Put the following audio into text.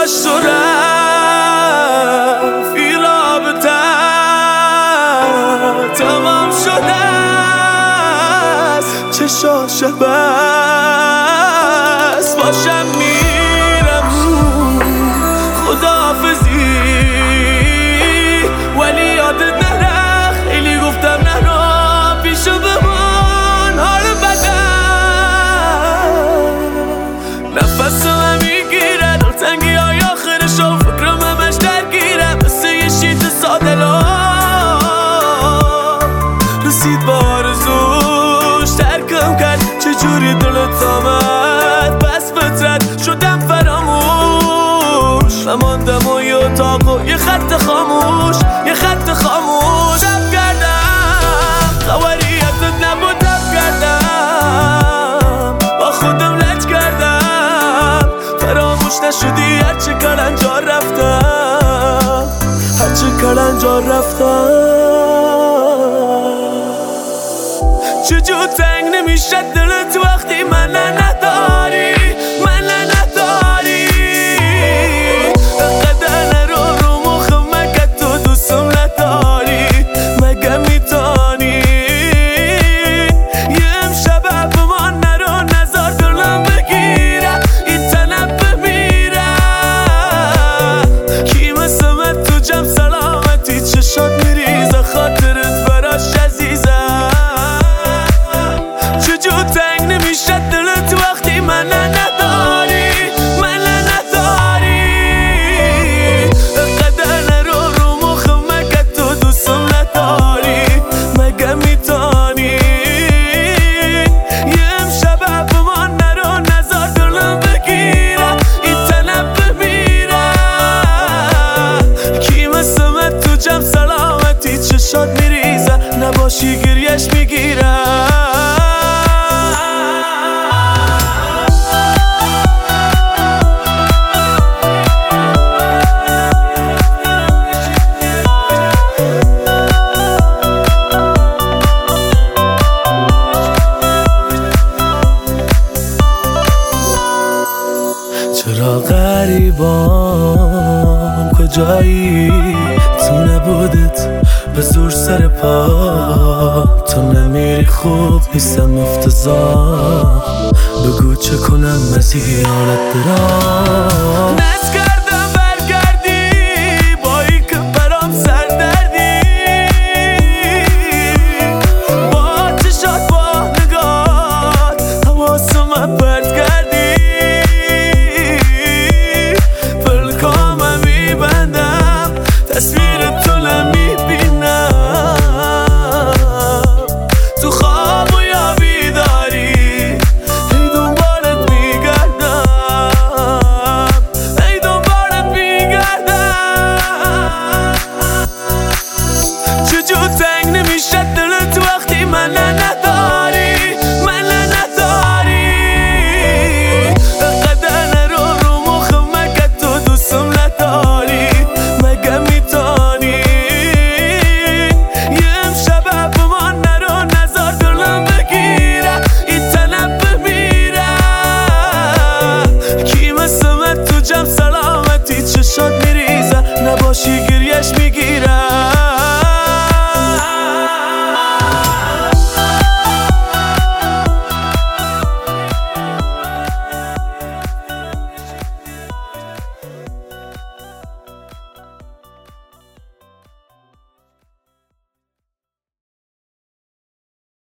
داشت و رفت این رابطه تمام شده است، چشاش بس باشم میرم خداحافظی، ولی یادت نره خیلی گفتم نرو پیشو بمان حال بدم، نفسم میگیره دلتنگی های آخرشو فکرم همش درگیره، مثل یه شیط ساده لا رسید با آرزوش ترکم کرد، چجوری دلت آمد پس فطرت شدم فراموش، نماندم و یه اتاق و یه خط خاموش، یه خط خاموش. دب کردم خبری ازت نبود، دب کردم با خودم لج کردم، فراموش نشدی هرچه کلنجار رفتم، هرچه کلنجار رفتم. چجور تنگ نمیشه دلت وقتی من نداری، من نداری، قدر نرو رو مخم مگه تو دوستم نداری، مگه میتانی یه امشب به من نرو نزار دلم بگیره این تنب بمیره، کی مثل من تو جمع سلامتی چشات میریزه خاطرت براش عزیزه، چجور تنگ نمیشه دلت وقتی من نداری، من نداری، قدر نرو رو مخم مگه تو دوستم نداری، مگه میتانی یه امشب به من نرو نزار دلم بگیره این تنب بمیره، کی مثل من تو جمع سلامتی چشات میریزه نباشی گریش میگیره. چرا غریبان کجایی تو نبودت به زور سر پا، تو نمیری خوب نیستم افتضاح، بگو چه کنم از این حالت برام، نز کردم برگردی با ای که برام سردردی، با چشات با نگات حواسم پرت کردی، تصویر تو نمیبینم تو خواب و یا بیداری، ای دنبالت میگردم، ای دنبالت میگردم، چجور تنگ نمیشه دلت وقتی من نداری، من نداری، قدر نرو رو مخم مگه تو دوستم نداری، مگه میتانی یه امشب به من نرو نزار دلم بگیره این تنب بمیره، کی مثل من تو جمع سلامتی چشات میریزه نباشی